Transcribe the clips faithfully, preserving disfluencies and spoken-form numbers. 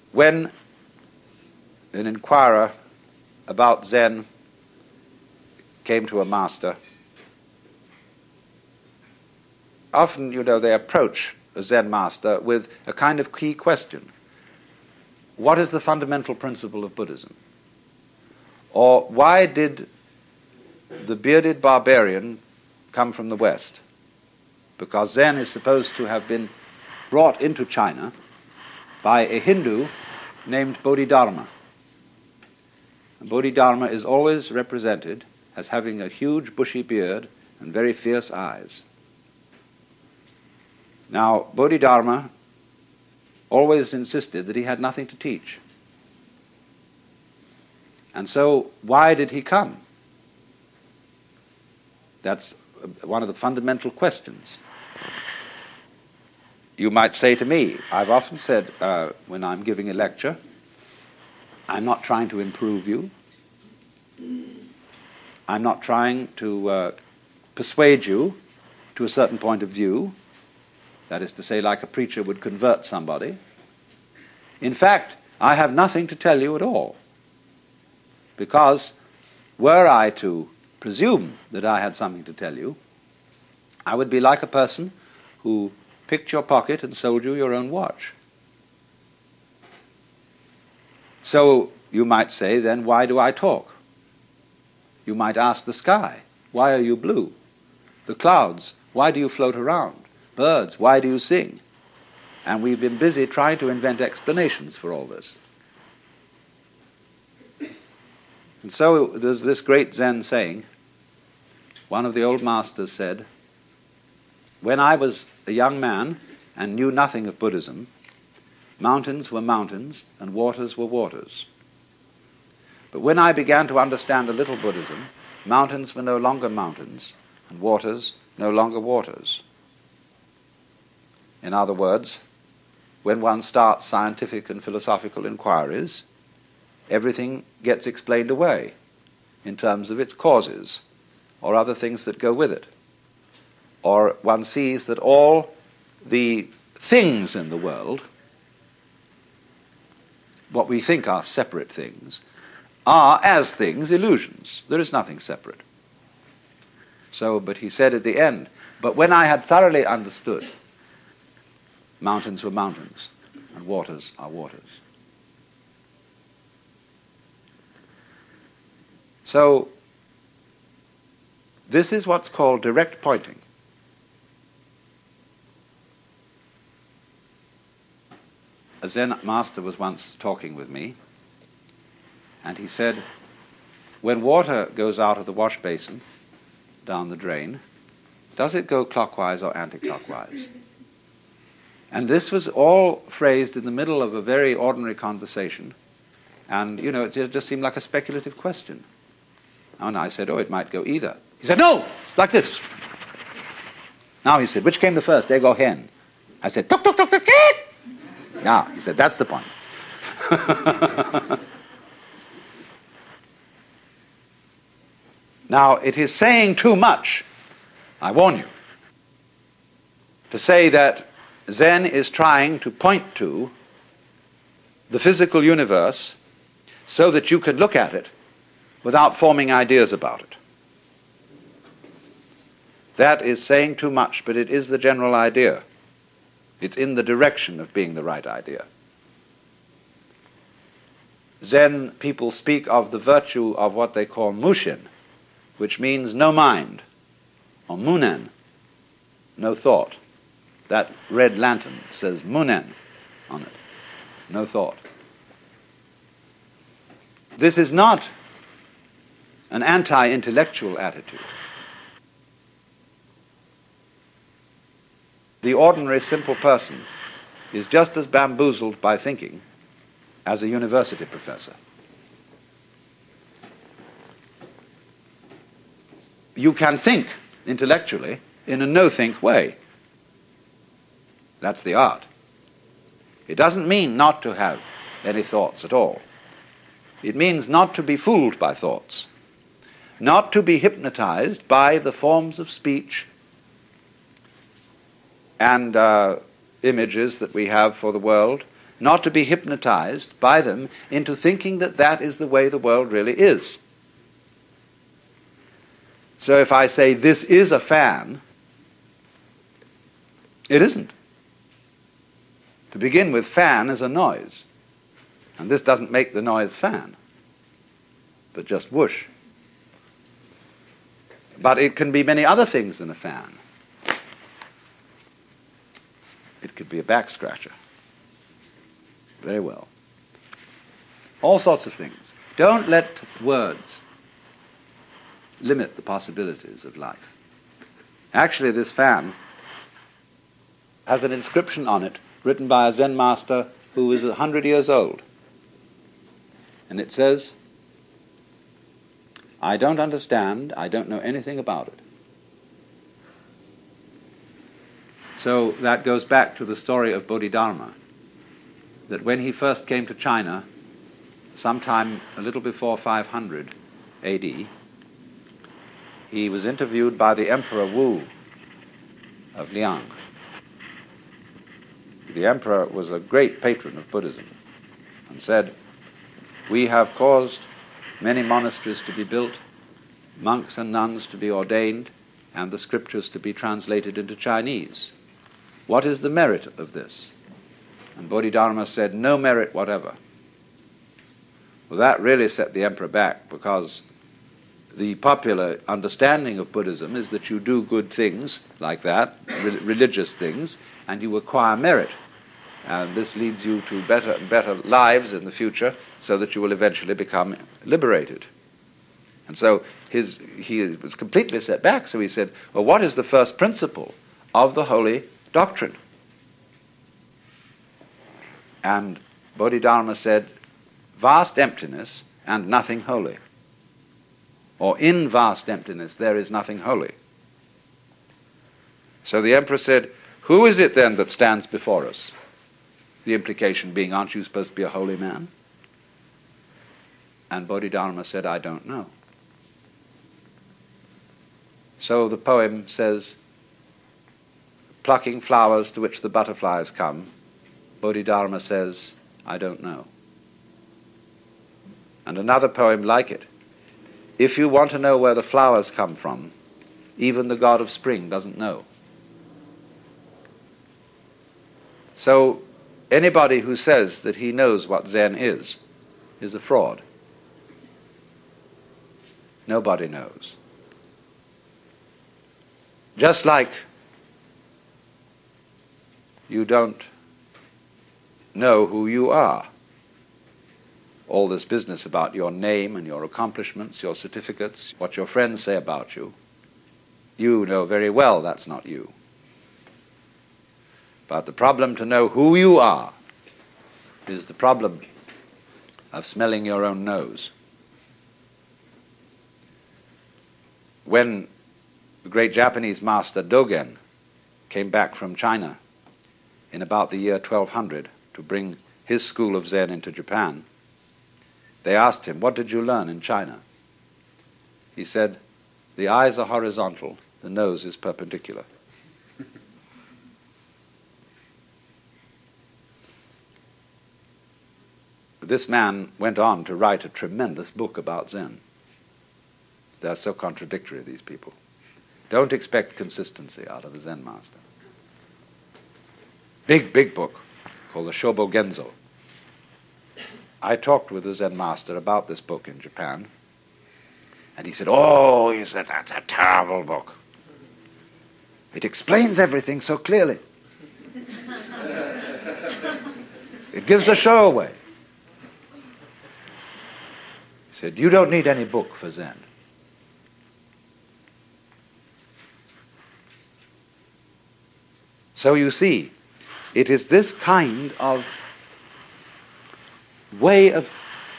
when an inquirer about Zen came to a master, often, you know, they approach a Zen master with a kind of key question. What is the fundamental principle of Buddhism? Or why did the bearded barbarian come from the West? Because Zen is supposed to have been brought into China by a Hindu named Bodhidharma. Bodhidharma is always represented as having a huge bushy beard and very fierce eyes. Now, Bodhidharma always insisted that he had nothing to teach. And so, why did he come? That's one of the fundamental questions. You might say to me, I've often said uh, when I'm giving a lecture, I'm not trying to improve you. I'm not trying to uh, persuade you to a certain point of view. That is to say, like a preacher would convert somebody. In fact, I have nothing to tell you at all. Because were I to presume that I had something to tell you, I would be like a person who picked your pocket and sold you your own watch. So you might say, then why do I talk? You might ask the sky, why are you blue? The clouds, why do you float around? Birds, why do you sing? And we've been busy trying to invent explanations for all this. And so there's this great Zen saying. One of the old masters said, when I was a young man and knew nothing of Buddhism, mountains were mountains and waters were waters. But when I began to understand a little Buddhism, mountains were no longer mountains and waters no longer waters. In other words, when one starts scientific and philosophical inquiries, everything gets explained away in terms of its causes or other things that go with it. Or one sees that all the things in the world, what we think are separate things, are, as things, illusions. There is nothing separate. So, but he said at the end, but when I had thoroughly understood, mountains were mountains, and waters are waters. So, this is what's called direct pointing. A Zen master was once talking with me, and he said, when water goes out of the wash basin down the drain, does it go clockwise or anti-clockwise? And this was all phrased in the middle of a very ordinary conversation, and, you know, it just seemed like a speculative question. And I said, oh, it might go either. He said, no, it's like this. Now, he said, which came the first, egg or hen? I said, tuk, tuk, tuk, tuk, tuk. Now, he said, that's the point. Now, it is saying too much, I warn you, to say that Zen is trying to point to the physical universe so that you can look at it without forming ideas about it. That is saying too much, but it is the general idea. It's in the direction of being the right idea. Zen people speak of the virtue of what they call mushin, which means no mind, or munen, no thought. That red lantern says munen on it, no thought. This is not an anti-intellectual attitude. The ordinary simple person is just as bamboozled by thinking as a university professor. You can think intellectually in a no-think way. That's the art. It doesn't mean not to have any thoughts at all. It means not to be fooled by thoughts, not to be hypnotized by the forms of speech and uh, images that we have for the world, not to be hypnotized by them into thinking that that is the way the world really is. So if I say this is a fan, it isn't. To begin with, fan is a noise. And this doesn't make the noise fan, but just whoosh. But it can be many other things than a fan. It could be a back scratcher. Very well. All sorts of things. Don't let words limit the possibilities of life. Actually, this fan has an inscription on it written by a Zen master who is a hundred years old. And it says, "I don't understand, I don't know anything about it." So that goes back to the story of Bodhidharma, that when he first came to China, sometime a little before five hundred A D, he was interviewed by the Emperor Wu of Liang. The emperor was a great patron of Buddhism and said, "We have caused many monasteries to be built, monks and nuns to be ordained, and the scriptures to be translated into Chinese. What is the merit of this?" And Bodhidharma said, "No merit whatever." Well, that really set the emperor back, because the popular understanding of Buddhism is that you do good things like that, re- religious things, and you acquire merit. And this leads you to better and better lives in the future, so that you will eventually become liberated. And so his, he was completely set back. So he said, well, what is the first principle of the holy doctrine? And Bodhidharma said, vast emptiness and nothing holy. Or in vast emptiness there is nothing holy. So the emperor said, who is it then that stands before us? The implication being, aren't you supposed to be a holy man? And Bodhidharma said, I don't know. So the poem says, plucking flowers to which the butterflies come, Bodhidharma says, I don't know. And another poem like it, if you want to know where the flowers come from, even the god of spring doesn't know. So anybody who says that he knows what Zen is, is a fraud. Nobody knows. Just like you don't know who you are. All this business about your name and your accomplishments, your certificates, what your friends say about you, you know very well that's not you. But the problem to know who you are is the problem of smelling your own nose. When the great Japanese master Dogen came back from China in about the year twelve hundred to bring his school of Zen into Japan, they asked him, what did you learn in China? He said, the eyes are horizontal, the nose is perpendicular. This man went on to write a tremendous book about Zen. They're so contradictory, these people. Don't expect consistency out of a Zen master. Big, big book called the Shobo Genzo. I talked with the Zen master about this book in Japan, and he said, oh, he said, that's a terrible book. It explains everything so clearly. It gives the show away. He said, you don't need any book for Zen. So you see, it is this kind of way of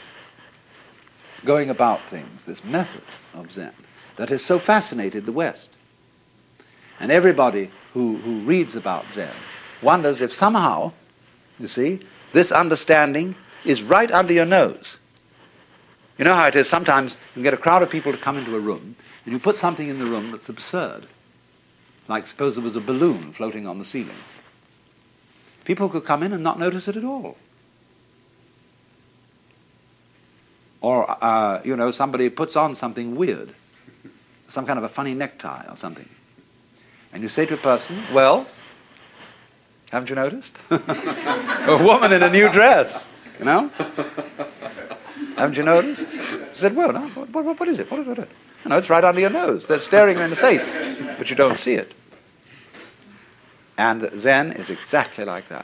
going about things, this method of Zen, that has so fascinated the West. And everybody who, who reads about Zen wonders if somehow, you see, this understanding is right under your nose. You know how it is, sometimes you get a crowd of people to come into a room, and you put something in the room that's absurd. Like suppose there was a balloon floating on the ceiling. People could come in and not notice it at all. Or, uh, you know, somebody puts on something weird, some kind of a funny necktie or something. And you say to a person, well, haven't you noticed? A woman in a new dress, you know? Haven't you noticed? I said, well, no, what, what, what is it? What, what, what? You know, it's right under your nose. They're staring you in the face, but you don't see it. And Zen is exactly like that.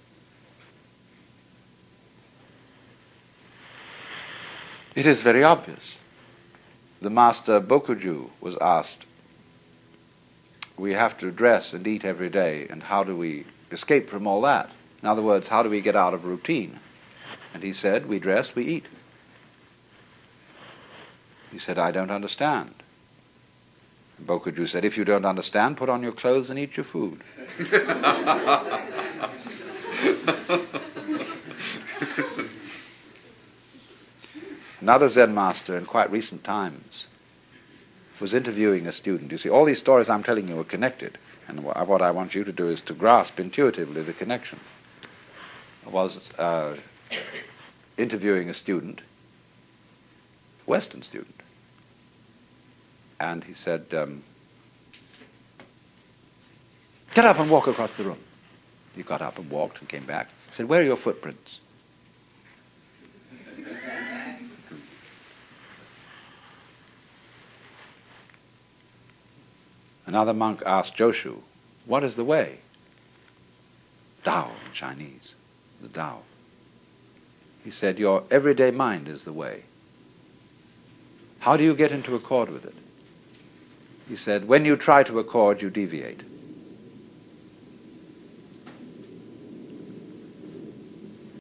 It is very obvious. The master Bokuju was asked, we have to dress and eat every day, and how do we escape from all that? In other words, how do we get out of routine? And he said, we dress, we eat. He said, I don't understand. And Bokuju said, if you don't understand, put on your clothes and eat your food. Another Zen master in quite recent times was interviewing a student. You see, all these stories I'm telling you are connected, and what I want you to do is to grasp intuitively the connection. I was uh, interviewing a student, a Western student, and he said, um, get up and walk across the room. He got up and walked and came back. He said, where are your footprints? Another monk asked Joshu, what is the way? Tao in Chinese, the Tao. He said, your everyday mind is the way. How do you get into accord with it? He said, when you try to accord, you deviate.